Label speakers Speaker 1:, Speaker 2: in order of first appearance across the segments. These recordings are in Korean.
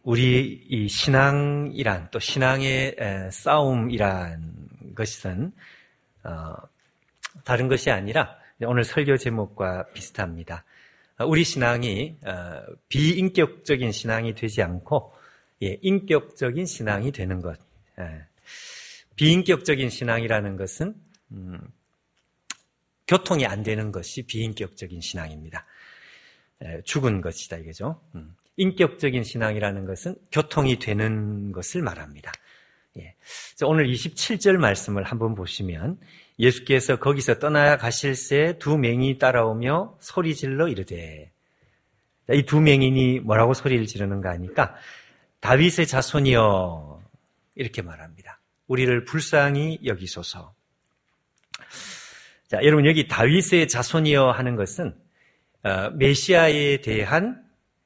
Speaker 1: 우리 이 신앙이란 또 신앙의 싸움이란 것은 다른 것이 아니라 오늘 설교 제목과 비슷합니다. 우리 신앙이 비인격적인 신앙이 되지 않고 인격적인 신앙이 되는 것. 비인격적인 신앙이라는 것은 교통이 안 되는 것이 비인격적인 신앙입니다. 죽은 것이다 이거죠. 인격적인 신앙이라는 것은 교통이 되는 것을 말합니다. 오늘 27절 말씀을 한번 보시면 예수께서 거기서 떠나가실새 두 맹인이 따라오며 소리질러 이르되, 이 두 맹인이 뭐라고 소리를 지르는가 하니까 다윗의 자손이여 이렇게 말합니다. 우리를 불쌍히 여기소서. 자, 여러분 여기 다윗의 자손이여 하는 것은 메시아에 대한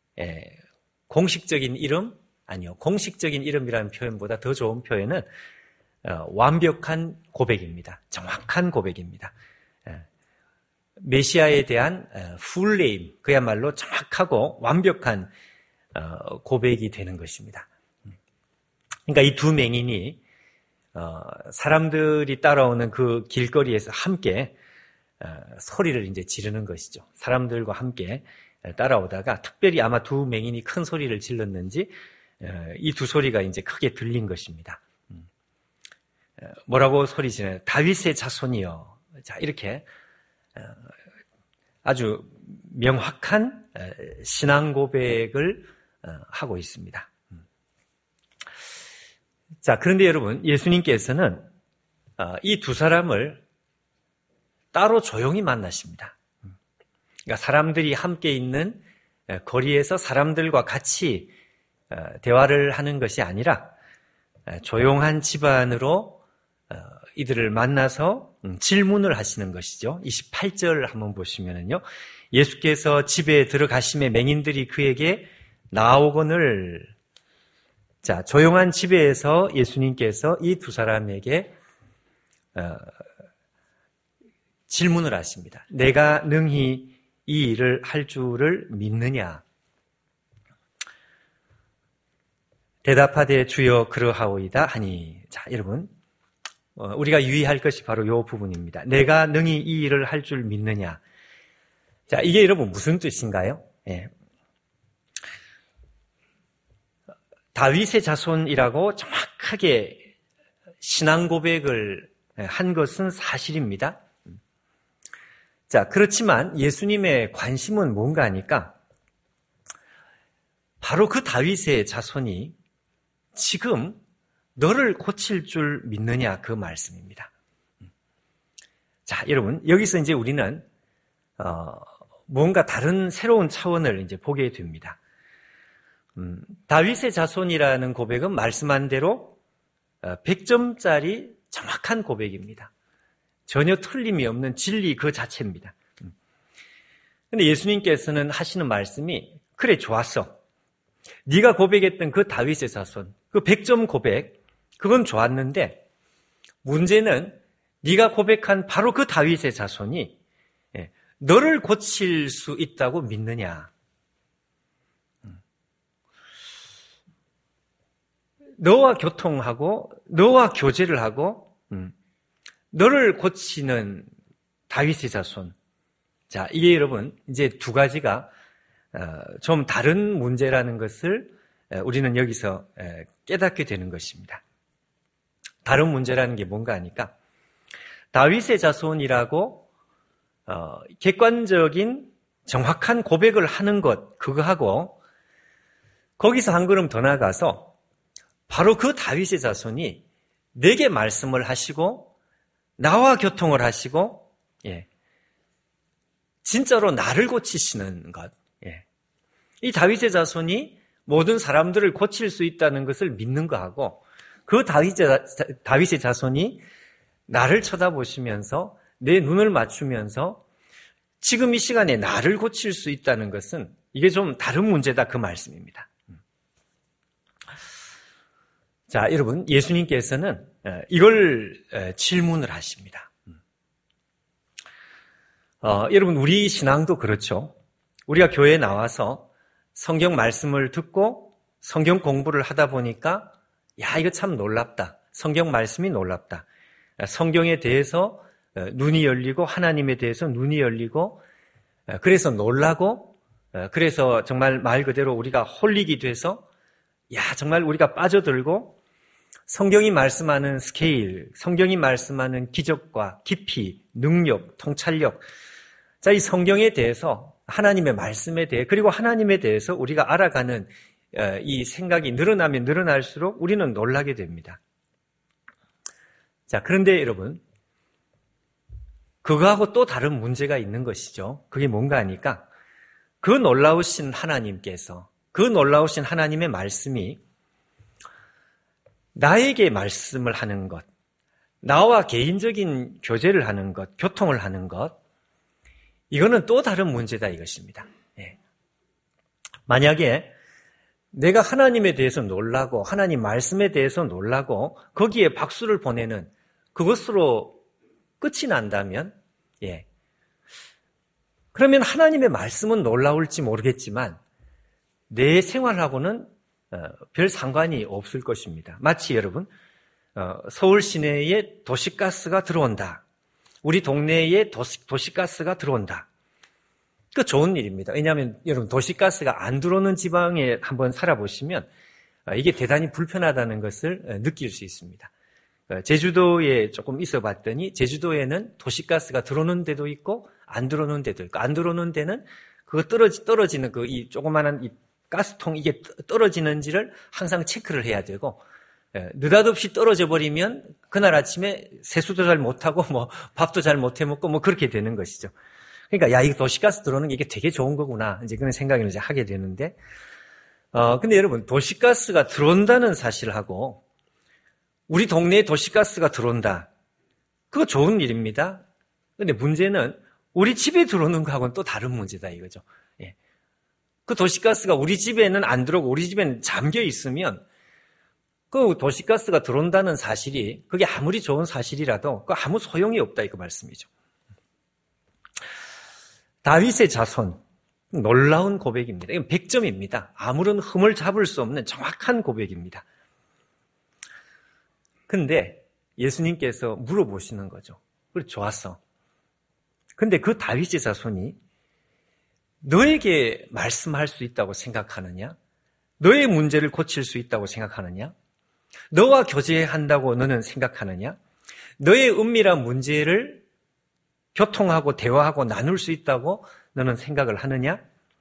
Speaker 1: 공식적인 이름? 아니요. 공식적인 이름이라는 표현보다 더 좋은 표현은 완벽한 고백입니다. 정확한 고백입니다. 메시아에 대한 full name, 그야말로 정확하고 완벽한 고백이 되는 것입니다. 그러니까 이 두 맹인이 사람들이 따라오는 그 길거리에서 함께 소리를 이제 지르는 것이죠. 사람들과 함께 따라오다가 특별히 아마 두 맹인이 큰 소리를 질렀는지 이 두 소리가 이제 크게 들린 것입니다. 뭐라고 소리 지르나요? 다윗의 자손이여. 자, 이렇게 아주 명확한 신앙 고백을 하고 있습니다. 자, 그런데 여러분, 예수님께서는 이 두 사람을 따로 조용히 만나십니다. 그러니까 사람들이 함께 있는 거리에서 사람들과 같이 대화를 하는 것이 아니라 조용한 집안으로 이들을 만나서 질문을 하시는 것이죠. 28절 한번 보시면은요. 예수께서 집에 들어가심에 맹인들이 그에게 나오거늘. 자, 조용한 집에서 예수님께서 이 두 사람에게 질문을 하십니다. 내가 능히 이 일을 할 줄을 믿느냐? 대답하되 주여 그러하오이다 하니. 자, 여러분, 우리가 유의할 것이 바로 이 부분입니다. 내가 능히 이 일을 할 줄 믿느냐? 자, 이게 여러분 무슨 뜻인가요? 다윗의 자손이라고 정확하게 신앙 고백을 한 것은 사실입니다. 자, 그렇지만 예수님의 관심은 뭔가 하니까 바로 그 다윗의 자손이 지금 너를 고칠 줄 믿느냐 그 말씀입니다. 자, 여러분 여기서 이제 우리는 뭔가 다른 새로운 차원을 이제 보게 됩니다. 다윗의 자손이라는 고백은 말씀한 대로 100점짜리 정확한 고백입니다. 전혀 틀림이 없는 진리 그 자체입니다. 그런데 예수님께서는 하시는 말씀이 그래 좋았어. 네가 고백했던 그 다윗의 자손, 그 100점 고백, 그건 좋았는데 문제는 네가 고백한 바로 그 다윗의 자손이 너를 고칠 수 있다고 믿느냐? 너와 교통하고 너와 교제를 하고 너를 고치는 다윗의 자손. 자, 이게 여러분 이제 두 가지가 좀 다른 문제라는 것을 우리는 여기서 깨닫게 되는 것입니다. 다른 문제라는 게 뭔가 하니까 다윗의 자손이라고 객관적인 정확한 고백을 하는 것, 그거하고 거기서 한 걸음 더 나아가서 바로 그 다윗의 자손이 내게 말씀을 하시고 나와 교통을 하시고 진짜로 나를 고치시는 것. 이 다윗의 자손이 모든 사람들을 고칠 수 있다는 것을 믿는 거하고 그 다윗의 자손이 나를 쳐다보시면서 내 눈을 맞추면서 지금 이 시간에 나를 고칠 수 있다는 것은 이게 좀 다른 문제다 그 말씀입니다. 자, 여러분 예수님께서는 이걸 질문을 하십니다. 여러분 우리 신앙도 그렇죠. 우리가 교회에 나와서 성경 말씀을 듣고 성경 공부를 하다 보니까 야, 이거 참 놀랍다. 성경 말씀이 놀랍다. 성경에 대해서 눈이 열리고 하나님에 대해서 눈이 열리고 그래서 놀라고 그래서 정말 말 그대로 우리가 홀릭이 돼서 야, 정말 우리가 빠져들고 성경이 말씀하는 스케일, 성경이 말씀하는 기적과 깊이, 능력, 통찰력. 자, 이 성경에 대해서 하나님의 말씀에 대해 그리고 하나님에 대해서 우리가 알아가는 이 생각이 늘어나면 늘어날수록 우리는 놀라게 됩니다. 자, 그런데 여러분, 그거하고 또 다른 문제가 있는 것이죠. 그게 뭔가 하니까 그 놀라우신 하나님께서 그 놀라우신 하나님의 말씀이 나에게 말씀을 하는 것, 나와 개인적인 교제를 하는 것, 교통을 하는 것, 이거는 또 다른 문제다 이것입니다. 예. 만약에 내가 하나님에 대해서 놀라고 하나님 말씀에 대해서 놀라고 거기에 박수를 보내는 그것으로 끝이 난다면 예. 그러면 하나님의 말씀은 놀라울지 모르겠지만 내 생활하고는 별 상관이 없을 것입니다. 마치 여러분 서울 시내에 도시가스가 들어온다. 우리 동네에 도시가스가 들어온다. 그 좋은 일입니다. 왜냐하면 여러분 도시가스가 안 들어오는 지방에 한번 살아보시면 이게 대단히 불편하다는 것을 느낄 수 있습니다. 제주도에 조금 있어 봤더니 제주도에는 도시가스가 들어오는 데도 있고 안 들어오는 데도 있고 안 들어오는 데는 그거 떨어지는 그 이 조그마한 이 가스통 이게 떨어지는지를 항상 체크를 해야 되고 느닷없이 떨어져 버리면 그날 아침에 세수도 잘 못하고 뭐 밥도 잘 못 해 먹고 뭐 그렇게 되는 것이죠. 그러니까 야, 이거 도시가스 들어오는 게 이게 되게 좋은 거구나. 이제 그런 생각을 이제 하게 되는데 근데 여러분 도시가스가 들어온다는 사실하고 우리 동네에 도시가스가 들어온다. 그거 좋은 일입니다. 근데 문제는 우리 집에 들어오는 거하고는 또 다른 문제다 이거죠. 예. 그 도시가스가 우리 집에는 안 들어오고 우리 집에는 잠겨 있으면 그 도시가스가 들어온다는 사실이 그게 아무리 좋은 사실이라도 그 아무 소용이 없다 이거 말씀이죠. 다윗의 자손 놀라운 고백입니다. 이건 100점입니다. 아무런 흠을 잡을 수 없는 정확한 고백입니다. 근데 예수님께서 물어보시는 거죠. 그래 좋았어. 근데 그 다윗의 자손이 너에게 말씀할 수 있다고 생각하느냐? 너의 문제를 고칠 수 있다고 생각하느냐? 너와 교제한다고 너는 생각하느냐? 너의 은밀한 문제를 교통하고 대화하고 나눌 수 있다고 너는 생각을 하느냐?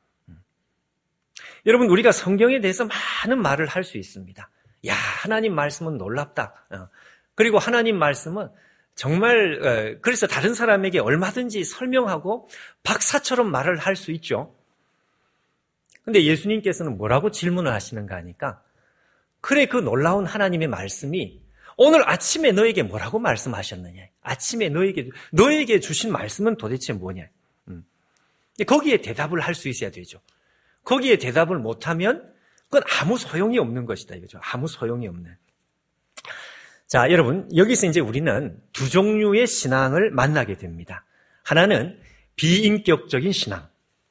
Speaker 1: 여러분 우리가 성경에 대해서 많은 말을 할 수 있습니다. 야, 하나님 말씀은 놀랍다. 그리고 하나님 말씀은 정말 그래서 다른 사람에게 얼마든지 설명하고 박사처럼 말을 할 수 있죠. 근데 예수님께서는 뭐라고 질문을 하시는가 하니까 그래 그 놀라운 하나님의 말씀이 오늘 아침에 너에게 뭐라고 말씀하셨느냐. 아침에 너에게 주신 말씀은 도대체 뭐냐. 거기에 대답을 할 수 있어야 되죠. 거기에 대답을 못하면 그건 아무 소용이 없는 것이다 이거죠. 아무 소용이 없는. 자, 여러분 여기서 이제 우리는 두 종류의 신앙을 만나게 됩니다. 하나는 비인격적인 신앙.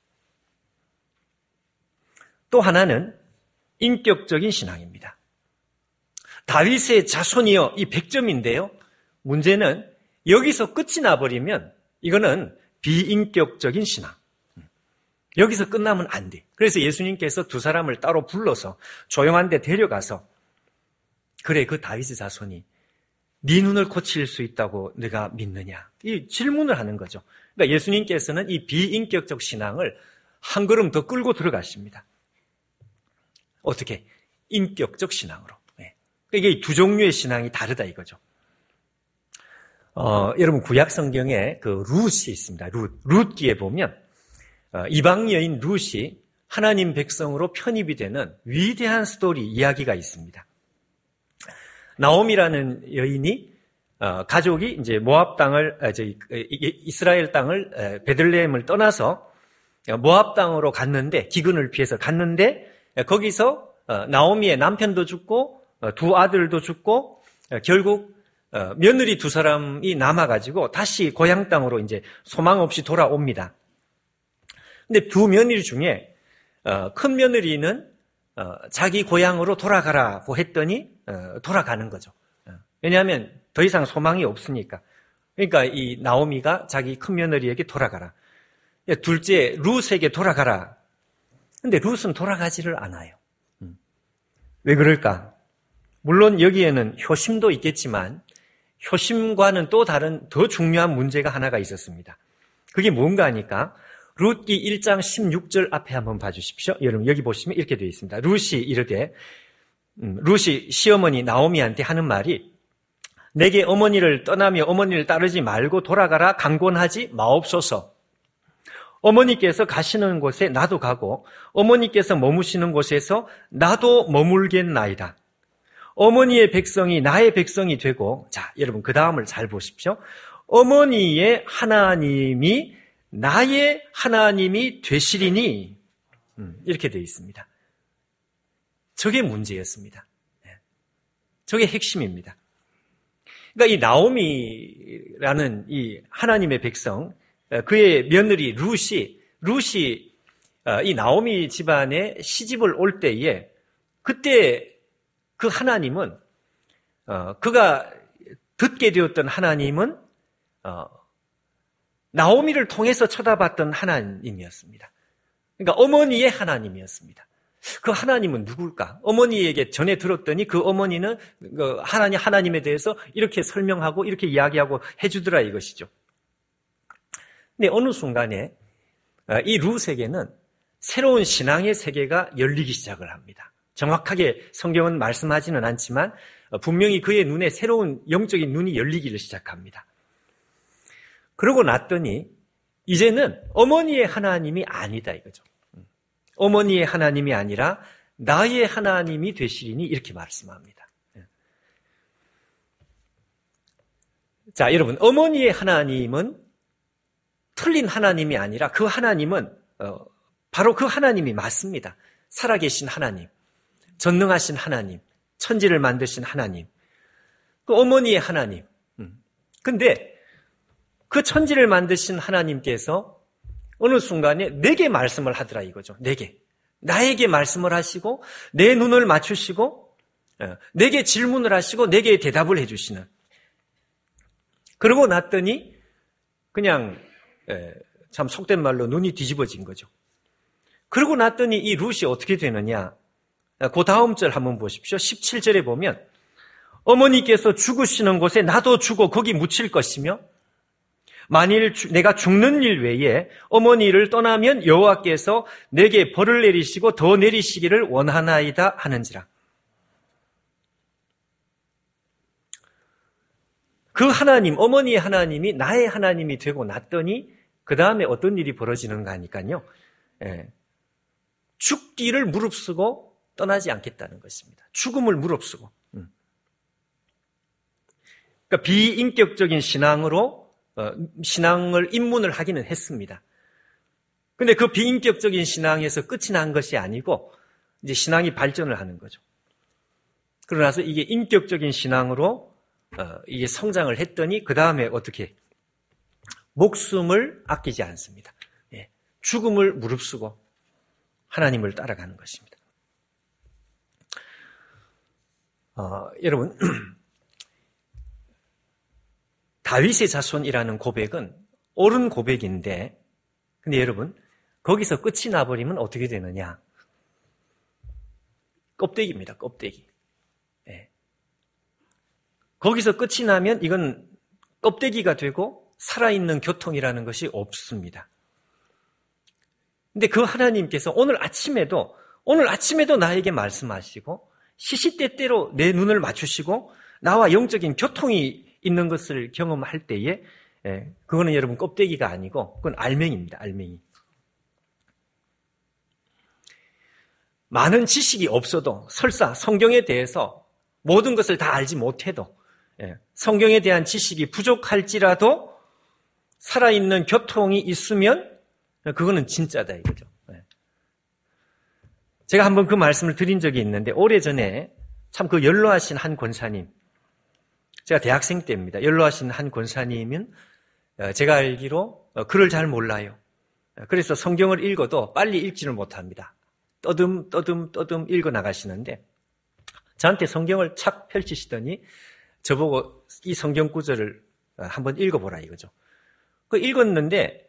Speaker 1: 또 하나는 인격적인 신앙입니다. 다윗의 자손이여 이 100점인데요. 문제는 여기서 끝이 나버리면 이거는 비인격적인 신앙. 여기서 끝나면 안 돼. 그래서 예수님께서 두 사람을 따로 불러서 조용한 데 데려가서 그래 그 다윗의 자손이 네 눈을 고칠 수 있다고 네가 믿느냐. 이 질문을 하는 거죠. 그러니까 예수님께서는 이 비인격적 신앙을 한 걸음 더 끌고 들어가십니다. 어떻게? 인격적 신앙으로. 네. 이게 두 종류의 신앙이 다르다 이거죠. 여러분 구약 성경에 그 룻이 있습니다. 룻기에 보면 이방 여인 룻이 하나님 백성으로 편입이 되는 위대한 스토리 이야기가 있습니다. 나옴이라는 여인이 가족이 이제 모압 땅을 이스라엘 땅을 베들레헴을 떠나서 모압 땅으로 갔는데 기근을 피해서 갔는데 거기서 나오미의 남편도 죽고 두 아들도 죽고 결국 며느리 두 사람이 남아가지고 다시 고향 땅으로 이제 소망 없이 돌아옵니다. 근데 두 며느리 중에 큰 며느리는 자기 고향으로 돌아가라고 했더니 돌아가는 거죠. 왜냐하면 더 이상 소망이 없으니까. 그러니까 이 나오미가 자기 큰며느리에게 돌아가라. 둘째 룻에게 돌아가라. 근데 룻은 돌아가지를 않아요. 왜 그럴까? 물론 여기에는 효심도 있겠지만 효심과는 또 다른 더 중요한 문제가 하나가 있었습니다. 그게 뭔가 하니까 룻기 1장 16절 앞에 한번 봐주십시오. 여러분 여기 보시면 이렇게 되어 있습니다. 룻이 이르되 룻이 시어머니 나오미한테 하는 말이 내게 어머니를 떠나며 어머니를 따르지 말고 돌아가라 강권하지 마옵소서. 어머니께서 가시는 곳에 나도 가고 어머니께서 머무시는 곳에서 나도 머물겠나이다. 어머니의 백성이 나의 백성이 되고, 자, 여러분 그 다음을 잘 보십시오. 어머니의 하나님이 나의 하나님이 되시리니, 이렇게 되어 있습니다. 저게 문제였습니다. 저게 핵심입니다. 그러니까 이 나오미라는 이 하나님의 백성, 그의 며느리 룻이 이 나오미 집안에 시집을 올 때에 그때 그 하나님은 그가 듣게 되었던 하나님은 나오미를 통해서 쳐다봤던 하나님이었습니다. 그러니까 어머니의 하나님이었습니다. 그 하나님은 누굴까? 어머니에게 전해 들었더니 그 어머니는 하나님에 대해서 이렇게 설명하고 이렇게 이야기하고 해주더라 이것이죠. 근데 어느 순간에 이 룻에게는 새로운 신앙의 세계가 열리기 시작을 합니다. 정확하게 성경은 말씀하지는 않지만 분명히 그의 눈에 새로운 영적인 눈이 열리기를 시작합니다. 그러고 났더니 이제는 어머니의 하나님이 아니다 이거죠. 어머니의 하나님이 아니라 나의 하나님이 되시리니 이렇게 말씀합니다. 자, 여러분 어머니의 하나님은 틀린 하나님이 아니라 그 하나님은 바로 그 하나님이 맞습니다. 살아계신 하나님, 전능하신 하나님, 천지를 만드신 하나님, 그 어머니의 하나님. 근데 그 천지를 만드신 하나님께서 어느 순간에 내게 말씀을 하더라 이거죠. 나에게 말씀을 하시고 내 눈을 맞추시고 내게 질문을 하시고 내게 대답을 해주시는. 그러고 났더니 그냥 참 속된 말로 눈이 뒤집어진 거죠. 그러고 났더니 이 룻이 어떻게 되느냐. 그 다음 절 한번 보십시오. 17절에 보면 어머니께서 죽으시는 곳에 나도 죽어 거기 묻힐 것이며 만일 내가 죽는 일 외에 어머니를 떠나면 여호와께서 내게 벌을 내리시고 더 내리시기를 원하나이다 하는지라. 그 하나님, 어머니의 하나님이 나의 하나님이 되고 났더니 그 다음에 어떤 일이 벌어지는가 하니까요. 죽기를 무릅쓰고 떠나지 않겠다는 것입니다. 죽음을 무릅쓰고. 그러니까 비인격적인 신앙으로 신앙을 입문을 하기는 했습니다. 근데 그 비인격적인 신앙에서 끝이 난 것이 아니고 이제 신앙이 발전을 하는 거죠. 그러나서 이게 인격적인 신앙으로 이게 성장을 했더니 그 다음에 어떻게 목숨을 아끼지 않습니다. 죽음을 무릅쓰고 하나님을 따라가는 것입니다. 여러분 다윗의 자손이라는 고백은 옳은 고백인데 근데 여러분 거기서 끝이 나버리면 어떻게 되느냐? 껍데기입니다. 껍데기. 거기서 끝이 나면 이건 껍데기가 되고 살아있는 교통이라는 것이 없습니다. 근데 그 하나님께서 오늘 아침에도 나에게 말씀하시고 시시때때로 내 눈을 맞추시고 나와 영적인 교통이 있는 것을 경험할 때에 그거는 여러분 껍데기가 아니고 그건 알맹이입니다. 알맹이. 많은 지식이 없어도 설사 성경에 대해서 모든 것을 다 알지 못해도 성경에 대한 지식이 부족할지라도 살아있는 교통이 있으면 그거는 진짜다 이거죠. 제가 한번 그 말씀을 드린 적이 있는데 오래전에 참 그 연로하신 한 권사님, 제가 대학생 때입니다. 연로하신 한 권사님은 제가 알기로 글을 잘 몰라요. 그래서 성경을 읽어도 빨리 읽지를 못합니다. 떠듬 읽어 나가시는데 저한테 성경을 착 펼치시더니 저보고 이 성경 구절을 한번 읽어보라 이거죠. 그 읽었는데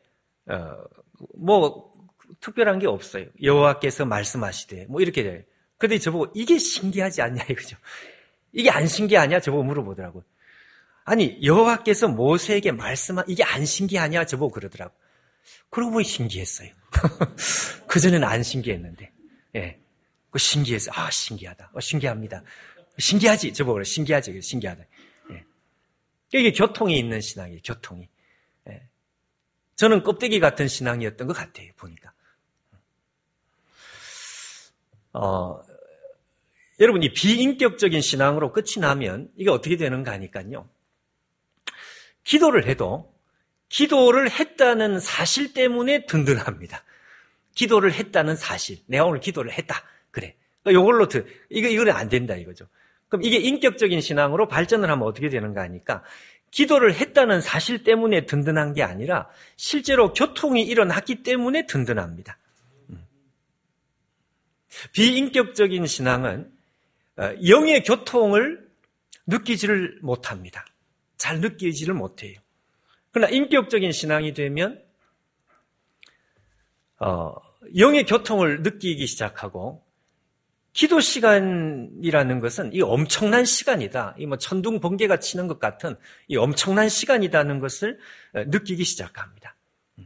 Speaker 1: 뭐 특별한 게 없어요. 여호와께서 말씀하시되 뭐 이렇게 돼요. 근데 저보고 이게 신기하지 않냐 이거죠. 이게 안 신기하냐 저보고 물어보더라고요. 아니 여호와께서 모세에게 말씀한 이게 안 신기하냐 저보고 그러더라고요. 그러고 보니 신기했어요. 그전에는 안 신기했는데 예, 그 신기해서 아 신기하다. 신기합니다. 신기하지 저보고 그래. 신기하지 신기하다. 예. 이게 교통이 있는 신앙이에요. 교통이. 예. 저는 껍데기 같은 신앙이었던 것 같아요. 보니까. 여러분 이 비인격적인 신앙으로 끝이 나면 이게 어떻게 되는가 하니까요. 기도를 해도 기도를 했다는 사실 때문에 든든합니다. 기도를 했다는 사실. 내가 오늘 기도를 했다. 그래. 이걸로 이거는 안 된다 이거죠. 그럼 이게 인격적인 신앙으로 발전을 하면 어떻게 되는가 하니까 기도를 했다는 사실 때문에 든든한 게 아니라 실제로 교통이 일어났기 때문에 든든합니다. 비인격적인 신앙은 영의 교통을 느끼지를 못합니다. 잘 느끼지를 못해요. 그러나 인격적인 신앙이 되면 영의 교통을 느끼기 시작하고 기도 시간이라는 것은 이 엄청난 시간이다. 이 뭐 천둥 번개가 치는 것 같은 이 엄청난 시간이라는 것을 느끼기 시작합니다.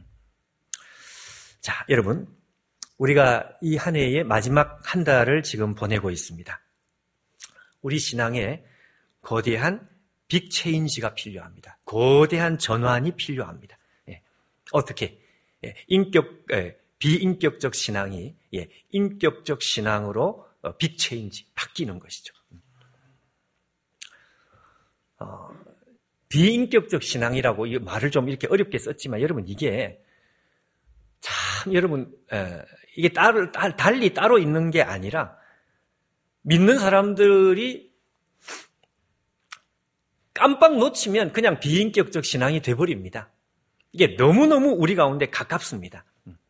Speaker 1: 자, 여러분, 우리가 이 한 해의 마지막 한 달을 지금 보내고 있습니다. 우리 신앙에 거대한 빅 체인지가 필요합니다. 거대한 전환이 필요합니다. 예. 어떻게? 예. 비인격적 신앙이 인격적 신앙으로 빅 체인지 바뀌는 것이죠. 비인격적 신앙이라고 이 말을 좀 이렇게 어렵게 썼지만 여러분 이게 참 여러분 이게 달리 따로 있는 게 아니라 믿는 사람들이 깜빡 놓치면 그냥 비인격적 신앙이 돼버립니다. 이게 너무너무 우리 가운데 가깝습니다.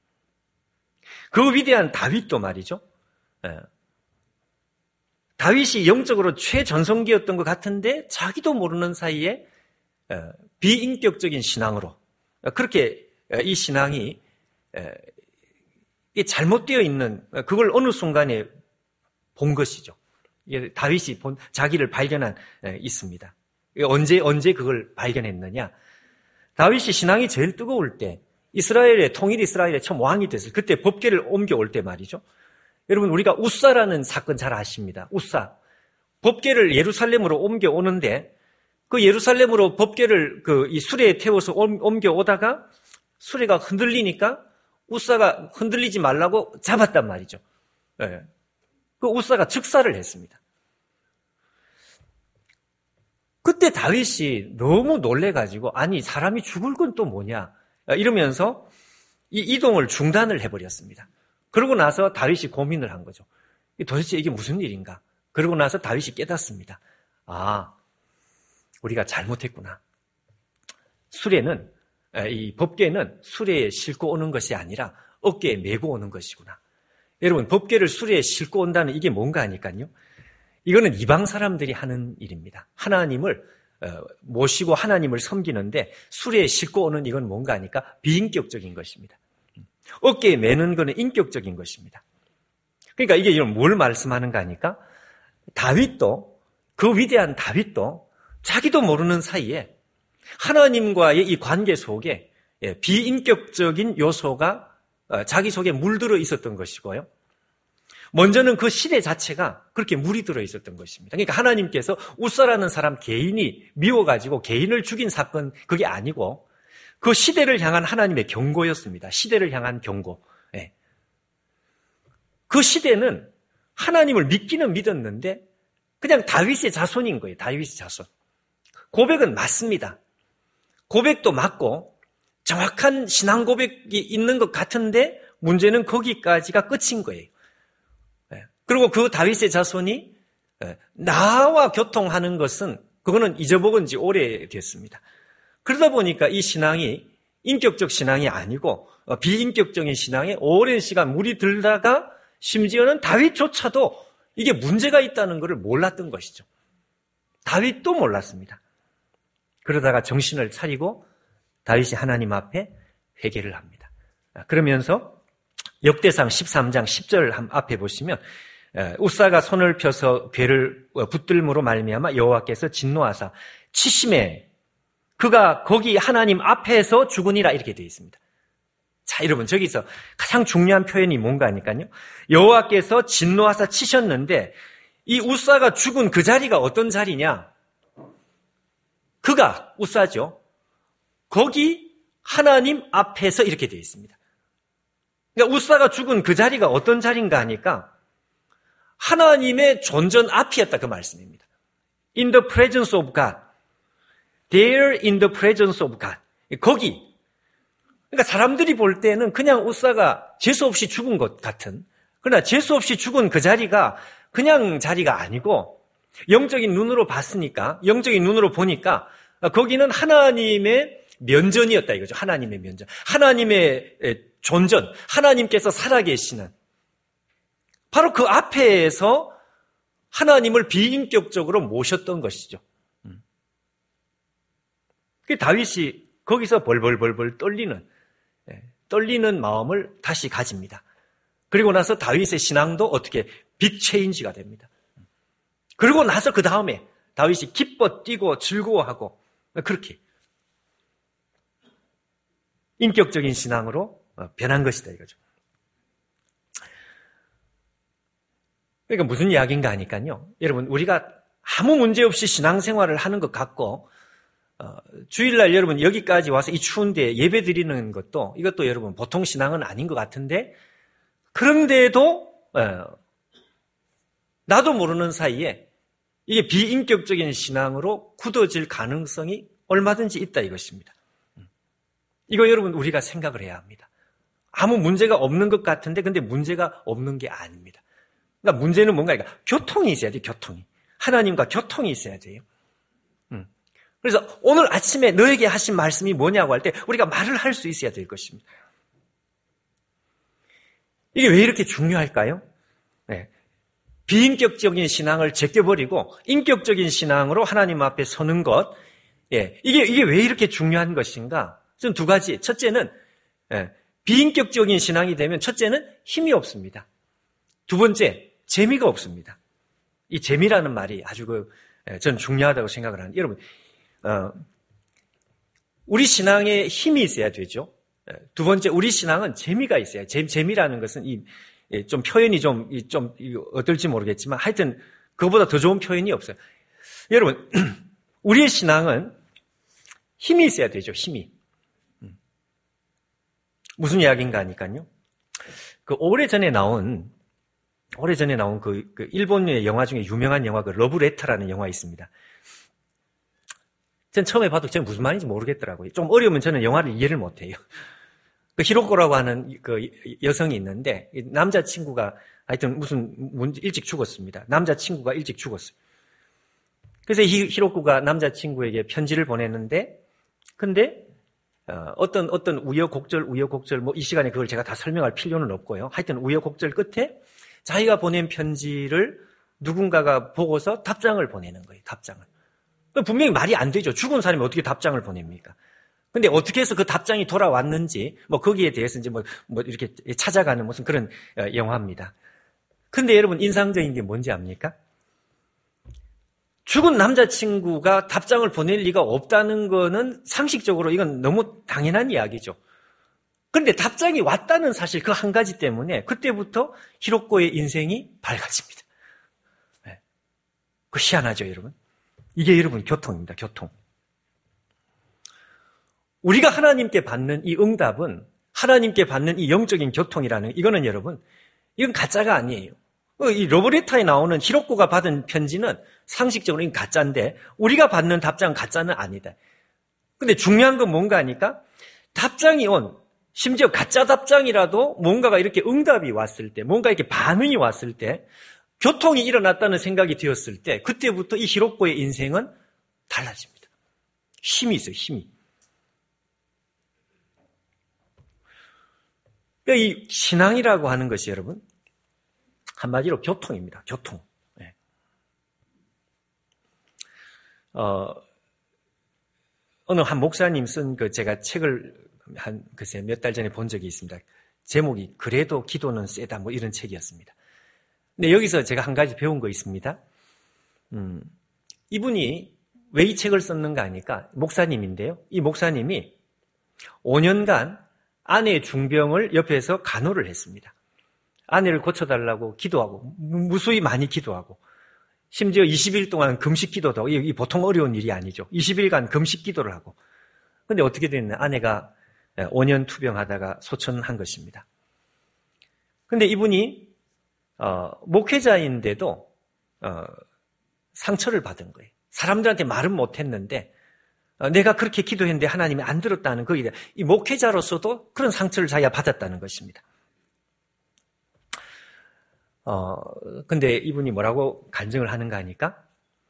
Speaker 1: 그 위대한 다윗도 말이죠. 다윗이 영적으로 최전성기였던 것 같은데 자기도 모르는 사이에 비인격적인 신앙으로 그렇게 이 신앙이 잘못되어 있는 그걸 어느 순간에 본 것이죠. 다윗이 자기를 발견한 있습니다. 언제 그걸 발견했느냐? 다윗이 신앙이 제일 뜨거울 때 통일 이스라엘의 처음 왕이 됐을 그때 법궤를 옮겨올 때 말이죠. 여러분 우리가 우사라는 사건 잘 아십니다. 우사. 법궤를 예루살렘으로 옮겨오는데 그 예루살렘으로 법궤를 이 수레에 태워서 옮겨오다가 수레가 흔들리니까 우사가 흔들리지 말라고 잡았단 말이죠. 네. 그 우사가 즉사를 했습니다. 그때 다윗이 너무 놀래가지고 아니 사람이 죽을 건 또 뭐냐 이러면서 이 이동을 중단을 해버렸습니다. 그러고 나서 다윗이 고민을 한 거죠. 도대체 이게 무슨 일인가? 그러고 나서 다윗이 깨닫습니다. 아, 우리가 잘못했구나. 이 법궤는 수레에 싣고 오는 것이 아니라 어깨에 메고 오는 것이구나. 여러분 법궤를 수레에 싣고 온다는 이게 뭔가 하니까요. 이거는 이방 사람들이 하는 일입니다. 하나님을 모시고 하나님을 섬기는데 수레에 싣고 오는 이건 뭔가 하니까 비인격적인 것입니다. 어깨에 매는 것은 인격적인 것입니다. 그러니까 이게 뭘 말씀하는가 하니까 다윗도 그 위대한 다윗도 자기도 모르는 사이에 하나님과의 이 관계 속에 비인격적인 요소가 자기 속에 물들어 있었던 것이고요. 먼저는 그 시대 자체가 그렇게 물이 들어 있었던 것입니다. 그러니까 하나님께서 우사라는 사람 개인이 미워가지고 개인을 죽인 사건 그게 아니고 그 시대를 향한 하나님의 경고였습니다. 시대를 향한 경고. 예. 그 시대는 하나님을 믿기는 믿었는데 그냥 다윗의 자손인 거예요. 다윗의 자손. 고백은 맞습니다. 고백도 맞고 정확한 신앙 고백이 있는 것 같은데 문제는 거기까지가 끝인 거예요. 그리고 그 다윗의 자손이 나와 교통하는 것은 그거는 잊어먹은 지 오래됐습니다. 그러다 보니까 이 신앙이 인격적 신앙이 아니고 비인격적인 신앙에 오랜 시간 물이 들다가 심지어는 다윗조차도 이게 문제가 있다는 것을 몰랐던 것이죠. 다윗도 몰랐습니다. 그러다가 정신을 차리고 다윗이 하나님 앞에 회개를 합니다. 그러면서 역대상 13장 10절 앞에 보시면 우사가 손을 펴서 괴를 붙들므로 말미암아 여호와께서 진노하사 치심에 그가 거기 하나님 앞에서 죽으니라 이렇게 되어 있습니다. 자, 여러분 저기서 가장 중요한 표현이 뭔가 하니까요. 여호와께서 진노하사 치셨는데 이 우사가 죽은 그 자리가 어떤 자리냐? 그가 우사죠. 거기 하나님 앞에서 이렇게 되어 있습니다. 그러니까 우사가 죽은 그 자리가 어떤 자리인가 하니까 하나님의 존전 앞이었다 그 말씀입니다. In the presence of God. There in the presence of God. 거기. 그러니까 사람들이 볼 때는 그냥 우사가 재수 없이 죽은 것 같은, 그러나 재수 없이 죽은 그 자리가 그냥 자리가 아니고 영적인 눈으로 봤으니까, 영적인 눈으로 보니까 거기는 하나님의 면전이었다 이거죠. 하나님의 면전. 하나님의 존전. 하나님께서 살아계시는. 바로 그 앞에서 하나님을 비인격적으로 모셨던 것이죠. 그 다윗이 거기서 벌벌벌벌 떨리는 마음을 다시 가집니다. 그리고 나서 다윗의 신앙도 어떻게 빅 체인지가 됩니다. 그리고 나서 그 다음에 다윗이 기뻐 뛰고 즐거워하고 그렇게 인격적인 신앙으로 변한 것이다 이거죠. 그러니까 무슨 이야기인가 하니까요. 여러분 우리가 아무 문제 없이 신앙생활을 하는 것 같고 주일날 여러분 여기까지 와서 이 추운데 예배 드리는 것도 이것도 여러분 보통 신앙은 아닌 것 같은데 그런데도 나도 모르는 사이에 이게 비인격적인 신앙으로 굳어질 가능성이 얼마든지 있다 이것입니다. 이거 여러분 우리가 생각을 해야 합니다. 아무 문제가 없는 것 같은데 근데 문제가 없는 게 아닙니다. 그러니까 문제는 뭔가 교통이 있어야 돼요. 교통이. 하나님과 교통이 있어야 돼요. 그래서 오늘 아침에 너에게 하신 말씀이 뭐냐고 할 때 우리가 말을 할 수 있어야 될 것입니다. 이게 왜 이렇게 중요할까요? 네. 비인격적인 신앙을 제껴버리고 인격적인 신앙으로 하나님 앞에 서는 것, 이게 왜 이렇게 중요한 것인가? 전 두 가지. 첫째는 비인격적인 신앙이 되면 첫째는 힘이 없습니다. 두 번째, 재미가 없습니다. 이 재미라는 말이 아주 저는 중요하다고 생각을 하는데 여러분 우리 신앙에 힘이 있어야 되죠. 두 번째, 우리 신앙은 재미가 있어야. 재미라는 것은 좀 표현이 좀 어떨지 모르겠지만 하여튼 그거보다 더 좋은 표현이 없어요. 여러분, 우리의 신앙은 힘이 있어야 되죠. 힘이. 무슨 이야기인가 하니까요. 오래전에 나온 그 일본의 영화 중에 유명한 영화 그 러브레터라는 영화 있습니다. 전 처음에 봐도 저는 무슨 말인지 모르겠더라고요. 좀 어려우면 저는 영화를 이해를 못해요. 그 히로코라고 하는 그 여성이 있는데 남자친구가 하여튼 일찍 죽었습니다. 남자친구가 일찍 죽었어요. 그래서 히로코가 남자친구에게 편지를 보냈는데 근데 어떤 우여곡절 뭐 이 시간에 그걸 제가 다 설명할 필요는 없고요. 하여튼 우여곡절 끝에 자기가 보낸 편지를 누군가가 보고서 답장을 보내는 거예요. 답장을. 분명히 말이 안 되죠. 죽은 사람이 어떻게 답장을 보냅니까? 근데 어떻게 해서 그 답장이 돌아왔는지, 거기에 대해서 이제 이렇게 찾아가는 무슨 그런 영화입니다. 근데 여러분, 인상적인 게 뭔지 압니까? 죽은 남자친구가 답장을 보낼 리가 없다는 거는 상식적으로 이건 너무 당연한 이야기죠. 그런데 답장이 왔다는 사실 그 한 가지 때문에 그때부터 히로코의 인생이 밝아집니다. 그 희한하죠, 여러분? 이게 여러분 교통입니다. 교통. 우리가 하나님께 받는 이 응답은 하나님께 받는 이 영적인 교통이라는 이거는 여러분 이건 가짜가 아니에요. 이 러브레터에 나오는 히로코가 받은 편지는 상식적으로 이건 가짜인데 우리가 받는 답장은 가짜는 아니다. 근데 중요한 건 뭔가 하니까 답장이 심지어 가짜 답장이라도 뭔가가 이렇게 응답이 왔을 때 뭔가 이렇게 반응이 왔을 때 교통이 일어났다는 생각이 되었을 때 그때부터 이 히로코의 인생은 달라집니다. 힘이 있어요. 힘이. 이 신앙이라고 하는 것이 여러분 한마디로 교통입니다. 교통. 예. 어느 한 목사님 쓴 제가 책을 글쎄 몇 달 전에 본 적이 있습니다. 제목이 그래도 기도는 세다 뭐 이런 책이었습니다. 근데 여기서 제가 한 가지 배운 거 있습니다. 이분이 왜 이 책을 썼는가 하니까 목사님인데요. 이 목사님이 5년간 아내의 중병을 옆에서 간호를 했습니다. 아내를 고쳐달라고 기도하고 무수히 많이 기도하고 심지어 20일 동안 금식 기도도 하고 이 보통 어려운 일이 아니죠. 20일간 금식 기도를 하고 근데 어떻게 됐냐 아내가 5년 투병하다가 소천한 것입니다. 근데 이분이 목회자인데도 상처를 받은 거예요. 사람들한테 말은 못했는데 내가 그렇게 기도했는데 하나님이 안 들었다는 거기에 이 목회자로서도 그런 상처를 자기가 받았다는 것입니다. 근데 이분이 뭐라고 간증을 하는가 하니까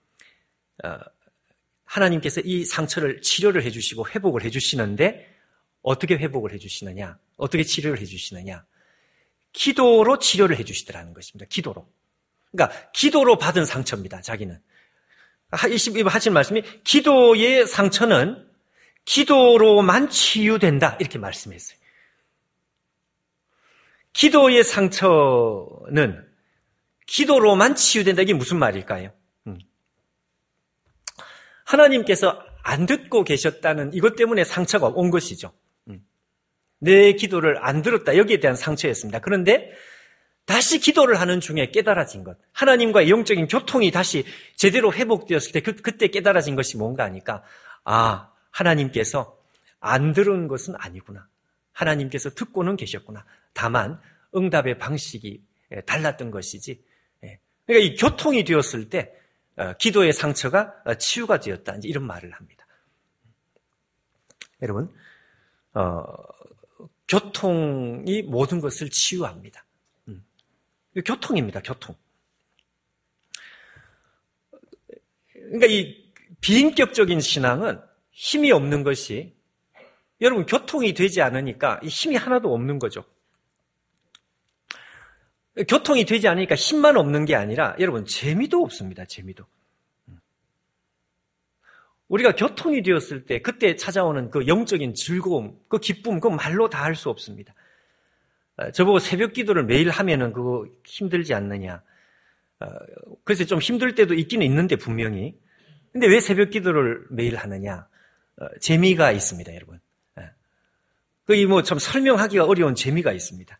Speaker 1: 하나님께서 이 상처를 치료를 해주시고 회복을 해주시는데 어떻게 회복을 해주시느냐? 어떻게 치료를 해주시느냐? 기도로 치료를 해주시더라는 것입니다. 기도로. 그러니까 기도로 받은 상처입니다. 자기는. 하신 말씀이 기도의 상처는 기도로만 치유된다. 이렇게 말씀했어요. 기도의 상처는 기도로만 치유된다. 이게 무슨 말일까요? 하나님께서 안 듣고 계셨다는 이것 때문에 상처가 온 것이죠. 내 기도를 안 들었다. 여기에 대한 상처였습니다. 그런데 다시 기도를 하는 중에 깨달아진 것. 하나님과의 영적인 교통이 다시 제대로 회복되었을 때 그때 깨달아진 것이 뭔가 하니까 하나님께서 안 들은 것은 아니구나. 하나님께서 듣고는 계셨구나. 다만 응답의 방식이 달랐던 것이지. 그러니까 이 교통이 되었을 때 기도의 상처가 치유가 되었다. 이제 이런 말을 합니다. 여러분, 교통이 모든 것을 치유합니다. 교통입니다. 교통. 그러니까 이 비인격적인 신앙은 힘이 없는 것이 여러분 교통이 되지 않으니까 힘이 하나도 없는 거죠. 교통이 되지 않으니까 힘만 없는 게 아니라 여러분 재미도 없습니다. 재미도. 우리가 교통이 되었을 때 그때 찾아오는 그 영적인 즐거움, 그 기쁨, 그거 말로 다 할 수 없습니다. 저보고 새벽 기도를 매일 하면은 그거 힘들지 않느냐. 그래서 좀 힘들 때도 있기는 있는데 분명히. 근데 왜 새벽 기도를 매일 하느냐? 재미가 있습니다, 여러분. 그게 뭐 참 설명하기가 어려운 재미가 있습니다.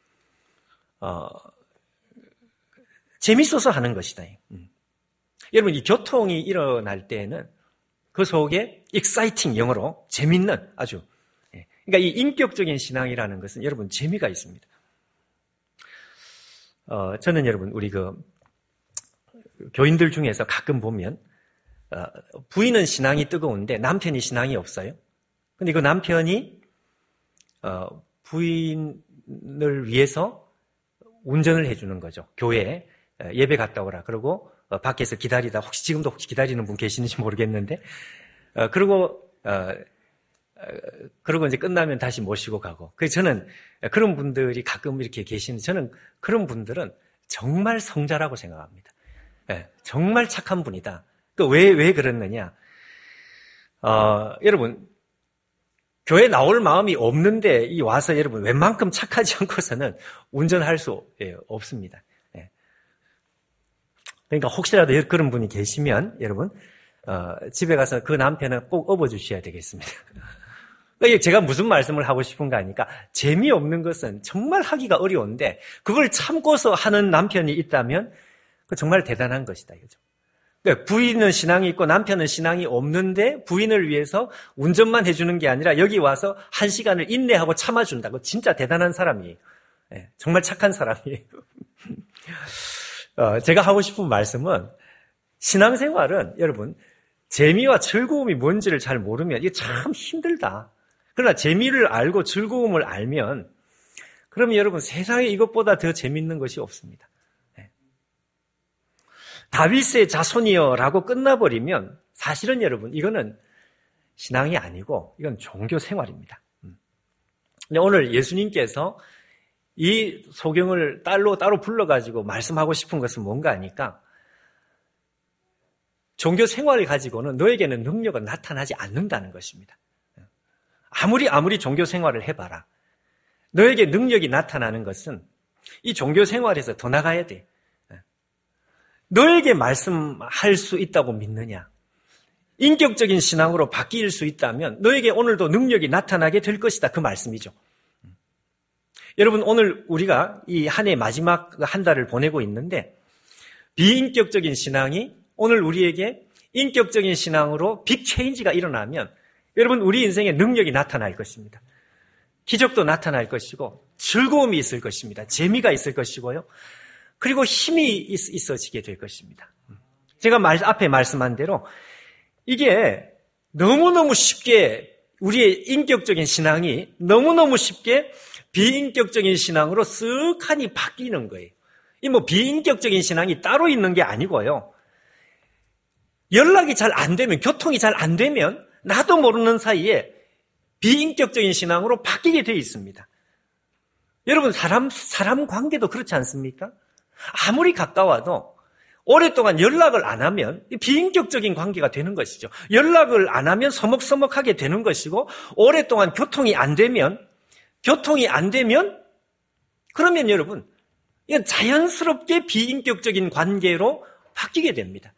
Speaker 1: 재밌어서 하는 것이다. 여러분, 이 교통이 일어날 때에는 그 속에 exciting 영어로 재밌는 아주 그러니까 이 인격적인 신앙이라는 것은 여러분 재미가 있습니다. 저는 여러분 우리 교인들 중에서 가끔 보면 부인은 신앙이 뜨거운데 남편이 신앙이 없어요. 근데 그 남편이 부인을 위해서 운전을 해주는 거죠. 교회에 예배 갔다 오라. 그러고 밖에서 기다리다 혹시 지금도 혹시 기다리는 분 계시는지 모르겠는데 그리고 이제 끝나면 다시 모시고 가고. 그래서 저는 그런 분들이 가끔 이렇게 계시는데 저는 그런 분들은 정말 성자라고 생각합니다. 정말 착한 분이다. 왜 그랬느냐? 여러분 교회 나올 마음이 없는데 이 와서 여러분 웬만큼 착하지 않고서는 운전할 수 없습니다. 그러니까 혹시라도 그런 분이 계시면 여러분 집에 가서 그 남편은 꼭 업어주셔야 되겠습니다. 제가 무슨 말씀을 하고 싶은가 하니까 재미없는 것은 정말 하기가 어려운데 그걸 참고서 하는 남편이 있다면 그 정말 대단한 것이다 이거죠. 그러니까 부인은 신앙이 있고 남편은 신앙이 없는데 부인을 위해서 운전만 해주는 게 아니라 여기 와서 1시간을 인내하고 참아준다고 진짜 대단한 사람이에요. 정말 착한 사람이에요. 제가 하고 싶은 말씀은 신앙생활은 여러분 재미와 즐거움이 뭔지를 잘 모르면 이게 참 힘들다. 그러나 재미를 알고 즐거움을 알면 그러면 여러분 세상에 이것보다 더 재밌는 것이 없습니다. 다윗의 자손이여라고 끝나버리면 사실은 여러분 이거는 신앙이 아니고 이건 종교 생활입니다. 근데 오늘 예수님께서 이 소경을 따로 불러가지고 말씀하고 싶은 것은 뭔가 하니까 종교 생활을 가지고는 너에게는 능력은 나타나지 않는다는 것입니다. 아무리 종교 생활을 해봐라. 너에게 능력이 나타나는 것은 이 종교 생활에서 더 나가야 돼. 너에게 말씀할 수 있다고 믿느냐? 인격적인 신앙으로 바뀔 수 있다면 너에게 오늘도 능력이 나타나게 될 것이다. 그 말씀이죠. 여러분, 오늘 우리가 이 한 해 마지막 한 달을 보내고 있는데 비인격적인 신앙이 오늘 우리에게 인격적인 신앙으로 빅 체인지가 일어나면 여러분, 우리 인생에 능력이 나타날 것입니다. 기적도 나타날 것이고 즐거움이 있을 것입니다. 재미가 있을 것이고요. 그리고 힘이 있어지게 될 것입니다. 제가 앞에 말씀한 대로 이게 너무너무 쉽게 우리의 인격적인 신앙이 너무너무 쉽게 비인격적인 신앙으로 쓱하니 바뀌는 거예요. 이 비인격적인 신앙이 따로 있는 게 아니고요. 연락이 잘 안 되면, 교통이 잘 안 되면 나도 모르는 사이에 비인격적인 신앙으로 바뀌게 되어 있습니다. 여러분, 사람 관계도 그렇지 않습니까? 아무리 가까워도 오랫동안 연락을 안 하면 비인격적인 관계가 되는 것이죠. 연락을 안 하면 서먹서먹하게 되는 것이고 오랫동안 교통이 안 되면 그러면 여러분, 이건 자연스럽게 비인격적인 관계로 바뀌게 됩니다.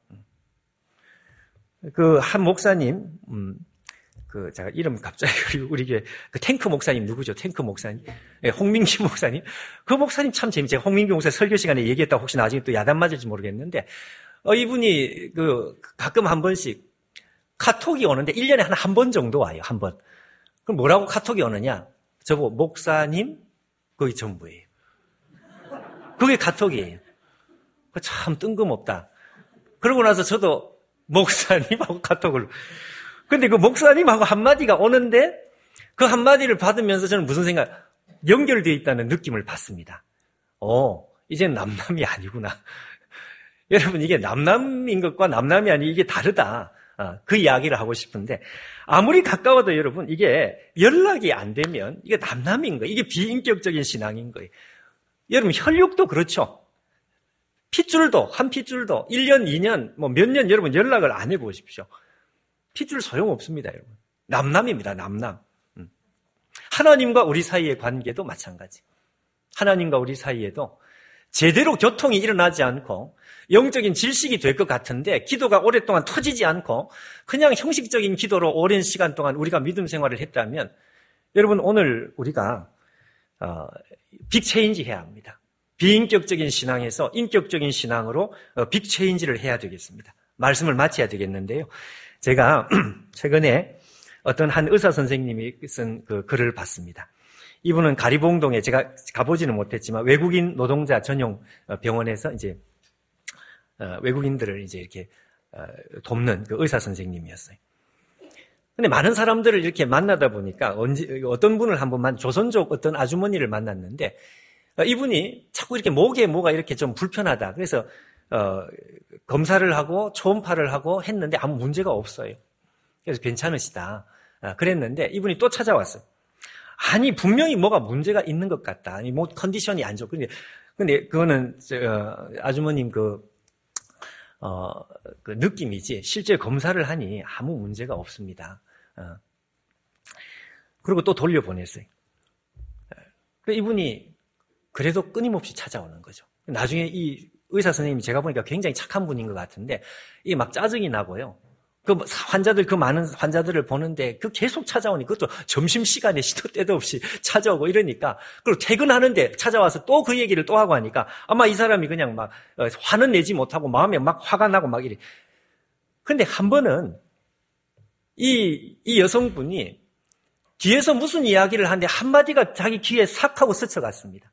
Speaker 1: 한 목사님, 제가 이름 갑자기, 우리 교회, 탱크 목사님 누구죠? 탱크 목사님. 네, 홍민기 목사님. 그 목사님 참 재밌어요. 홍민기 목사 설교 시간에 얘기했다고 혹시 나중에 또 야단 맞을지 모르겠는데, 이분이 가끔 한 번씩 카톡이 오는데 1년에 한 번 정도 와요. 한 번. 그럼 뭐라고 카톡이 오느냐? 저보고, 목사님, 거기 전부예요. 그게 카톡이에요. 참 뜬금없다. 그러고 나서 저도 목사님하고 카톡을. 근데 그 목사님하고 한마디가 오는데 그 한마디를 받으면서 저는 무슨 생각, 연결되어 있다는 느낌을 받습니다. 이젠 남남이 아니구나. 여러분, 이게 남남인 것과 남남이 아니, 이게 다르다. 그 이야기를 하고 싶은데, 아무리 가까워도 여러분, 이게 연락이 안 되면 이게 남남인 거예요. 이게 비인격적인 신앙인 거예요. 여러분, 혈육도 그렇죠. 한 핏줄도 1년, 2년, 몇 년 여러분 연락을 안 해보십시오. 핏줄 소용없습니다, 여러분. 남남입니다, 남남. 하나님과 우리 사이의 관계도 마찬가지. 하나님과 우리 사이에도 제대로 교통이 일어나지 않고 영적인 질식이 될 것 같은데 기도가 오랫동안 터지지 않고 그냥 형식적인 기도로 오랜 시간 동안 우리가 믿음 생활을 했다면 여러분, 오늘 우리가 빅 체인지 해야 합니다. 비인격적인 신앙에서 인격적인 신앙으로 빅 체인지를 해야 되겠습니다. 말씀을 마쳐야 되겠는데요. 제가 최근에 어떤 한 의사 선생님이 쓴 그 글을 봤습니다. 이분은 가리봉동에, 제가 가보지는 못했지만 외국인 노동자 전용 병원에서 이제 외국인들을 이제 이렇게 돕는 그 의사 선생님이었어요. 근데 많은 사람들을 이렇게 만나다 보니까 어떤 분을 한 번만, 조선족 어떤 아주머니를 만났는데 이분이 자꾸 이렇게 목에 뭐가 이렇게 좀 불편하다. 그래서 검사를 하고 초음파를 하고 했는데 아무 문제가 없어요. 그래서 괜찮으시다. 그랬는데 이분이 또 찾아왔어요. 아니, 분명히 뭐가 문제가 있는 것 같다. 아니, 뭐 컨디션이 안 좋고. 근데 그거는 아주머님 그 느낌이지 실제 검사를 하니 아무 문제가 없습니다. 그리고 또 돌려보냈어요. 이분이 그래도 끊임없이 찾아오는 거죠. 나중에 이 의사 선생님이 제가 보니까 굉장히 착한 분인 것 같은데 이게 막 짜증이 나고요. 그 많은 환자들을 보는데 계속 찾아오니 그것도 점심시간에 시도 때도 없이 찾아오고 이러니까, 그리고 퇴근하는데 찾아와서 또 그 얘기를 또 하고 하니까 아마 이 사람이 그냥 막 화는 내지 못하고 마음에 막 화가 나고 막 이래. 근데 한 번은 이 여성분이 뒤에서 무슨 이야기를 하는데 한마디가 자기 귀에 싹 하고 스쳐갔습니다.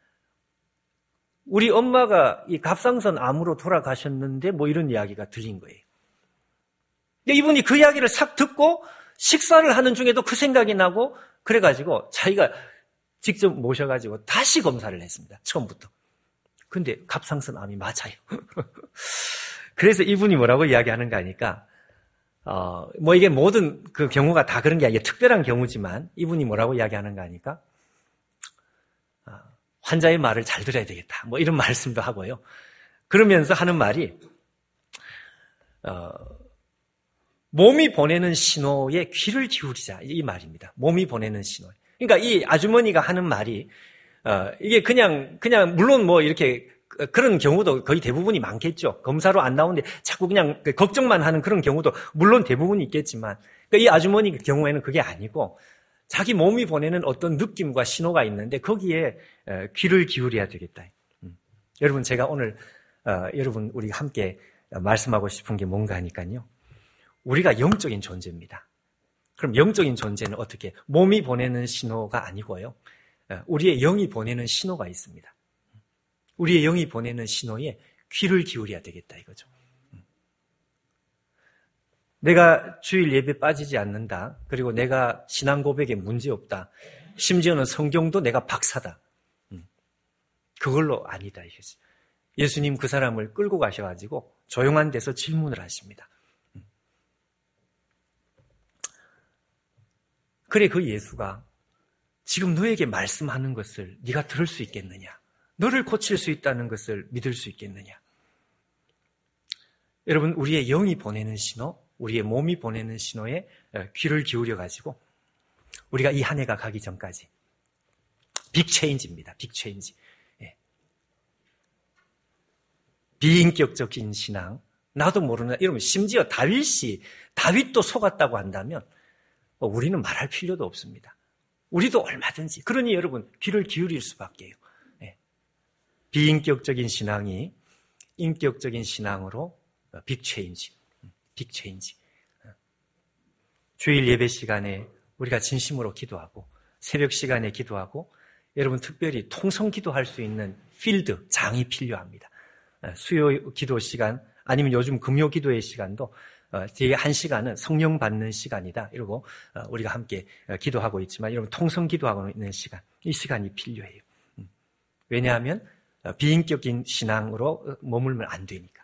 Speaker 1: 우리 엄마가 이 갑상선 암으로 돌아가셨는데 뭐 이런 이야기가 들린 거예요. 이분이 그 이야기를 싹 듣고 식사를 하는 중에도 그 생각이 나고 그래가지고 자기가 직접 모셔가지고 다시 검사를 했습니다. 처음부터. 근데 갑상선 암이 맞아요. 그래서 이분이 뭐라고 이야기하는가 하니까 뭐 이게 모든 그 경우가 다 그런 게 아니라 특별한 경우지만 이분이 뭐라고 이야기하는가 하니까 환자의 말을 잘 들어야 되겠다. 뭐 이런 말씀도 하고요. 그러면서 하는 말이 몸이 보내는 신호에 귀를 기울이자 이 말입니다. 몸이 보내는 신호. 그러니까 이 아주머니가 하는 말이 이게 그냥 물론 뭐 이렇게 그런 경우도 거의 대부분이 많겠죠. 검사로 안 나오는데 자꾸 그냥 걱정만 하는 그런 경우도 물론 대부분이 있겠지만 그러니까 이 아주머니 경우에는 그게 아니고 자기 몸이 보내는 어떤 느낌과 신호가 있는데 거기에 귀를 기울여야 되겠다. 여러분 제가 오늘 여러분 우리 함께 말씀하고 싶은 게 뭔가 하니까요. 우리가 영적인 존재입니다. 그럼 영적인 존재는 어떻게? 몸이 보내는 신호가 아니고요. 우리의 영이 보내는 신호가 있습니다. 우리의 영이 보내는 신호에 귀를 기울여야 되겠다 이거죠. 내가 주일 예배 빠지지 않는다. 그리고 내가 신앙 고백에 문제없다. 심지어는 성경도 내가 박사다. 그걸로 아니다 이거지. 예수님 그 사람을 끌고 가셔가지고 조용한 데서 질문을 하십니다. 그래 그 예수가 지금 너에게 말씀하는 것을 네가 들을 수 있겠느냐? 너를 고칠 수 있다는 것을 믿을 수 있겠느냐? 여러분 우리의 영이 보내는 신호, 우리의 몸이 보내는 신호에 귀를 기울여가지고 우리가 이 한 해가 가기 전까지 빅체인지입니다. 빅체인지. 비인격적인 신앙, 나도 모르는 여러분 심지어 다윗도 속았다고 한다면 우리는 말할 필요도 없습니다. 우리도 얼마든지. 그러니 여러분 귀를 기울일 수밖에요. 비인격적인 신앙이 인격적인 신앙으로 빅체인지. 주일 예배 시간에 우리가 진심으로 기도하고 새벽 시간에 기도하고 여러분 특별히 통성 기도할 수 있는 필드, 장이 필요합니다. 수요 기도 시간 아니면 요즘 금요 기도의 시간도 뒤에 한 시간은 성령 받는 시간이다. 이러고 우리가 함께 기도하고 있지만 여러분 통성 기도하고 있는 시간, 이 시간이 필요해요. 왜냐하면 비인격인 신앙으로 머물면 안 되니까.